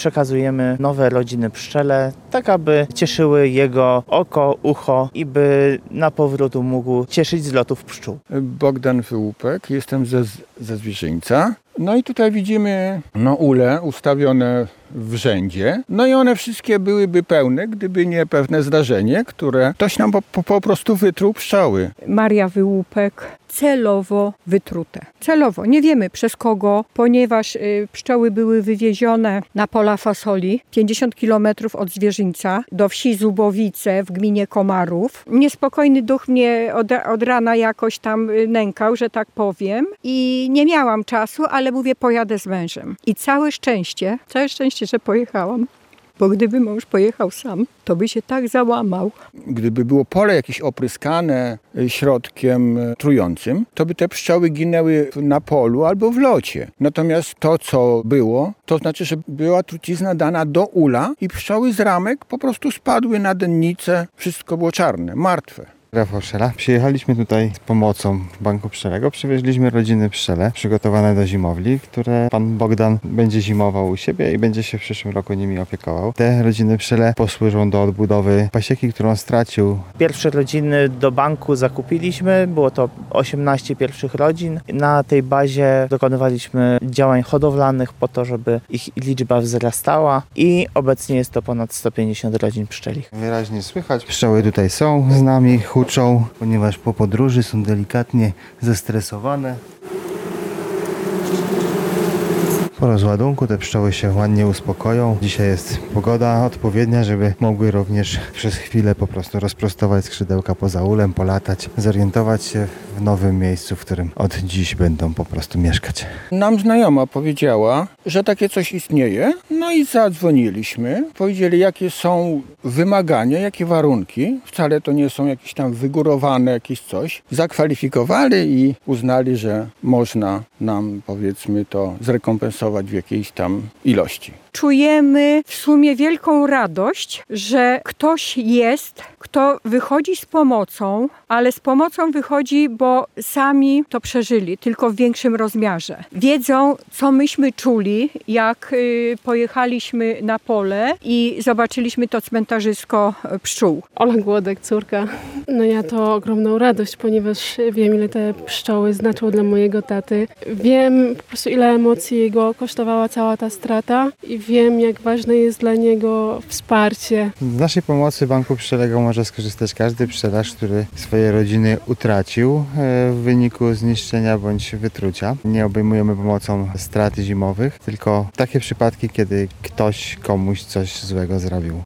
przekazujemy nowe rodziny pszczele, tak aby cieszyły jego oko, ucho i by na powrót mógł cieszyć z lotów pszczół. Bogdan Wyłupek, jestem ze Zwierzyńca. No i tutaj widzimy ule ustawione w rzędzie. No i one wszystkie byłyby pełne, gdyby nie pewne zdarzenie, które ktoś nam po prostu wytruł pszczoły. Maria Wyłupek, celowo wytrute. Celowo, nie wiemy przez kogo, ponieważ pszczoły były wywiezione na pola fasoli 50 km od Zwierzyńca do wsi Zubowice w gminie Komarów. Niespokojny duch mnie od rana jakoś tam nękał, że tak powiem, i nie miałam czasu, ale mówię, pojadę z mężem. I całe szczęście, że pojechałam. Bo gdyby mąż pojechał sam, to by się tak załamał. Gdyby było pole jakieś opryskane środkiem trującym, to by te pszczoły ginęły na polu albo w locie. Natomiast to, co było, to znaczy, że była trucizna dana do ula i pszczoły z ramek po prostu spadły na dennicę. Wszystko było czarne, martwe. Rafał Szela. Przyjechaliśmy tutaj z pomocą Banku Pszczelego. Przywieźliśmy rodziny pszczele przygotowane do zimowli, które pan Bogdan będzie zimował u siebie i będzie się w przyszłym roku nimi opiekował. Te rodziny pszczele posłużą do odbudowy pasieki, którą stracił. Pierwsze rodziny do banku zakupiliśmy, było to 18 pierwszych rodzin. Na tej bazie dokonywaliśmy działań hodowlanych po to, żeby ich liczba wzrastała i obecnie jest to ponad 150 rodzin pszczelich. Wyraźnie słychać, pszczoły tutaj są z nami, huczą, ponieważ po podróży są delikatnie zestresowane. Po rozładunku te pszczoły się ładnie uspokoją. Dzisiaj jest pogoda odpowiednia, żeby mogły również przez chwilę po prostu rozprostować skrzydełka poza ulem, polatać, zorientować się w nowym miejscu, w którym od dziś będą po prostu mieszkać. Nam znajoma powiedziała, że takie coś istnieje, no i zadzwoniliśmy. Powiedzieli, jakie są wymagania, jakie warunki. Wcale to nie są jakieś tam wygórowane jakieś coś. Zakwalifikowali i uznali, że można nam, powiedzmy, to zrekompensować w jakiejś tam ilości. Czujemy w sumie wielką radość, że ktoś jest, kto wychodzi z pomocą, ale z pomocą wychodzi, bo sami to przeżyli, tylko w większym rozmiarze. Wiedzą, co myśmy czuli, jak pojechaliśmy na pole i zobaczyliśmy to cmentarzysko pszczół. Ola Głodek, córka. No ja to ogromną radość, ponieważ wiem, ile te pszczoły znaczą dla mojego taty. Wiem po prostu, ile emocji go kosztowała cała ta strata i wiem, jak ważne jest dla niego wsparcie. Z naszej pomocy Banku Pszczelego może skorzystać każdy pszczelarz, który swoje rodziny utracił w wyniku zniszczenia bądź wytrucia. Nie obejmujemy pomocą strat zimowych, tylko takie przypadki, kiedy ktoś komuś coś złego zrobił.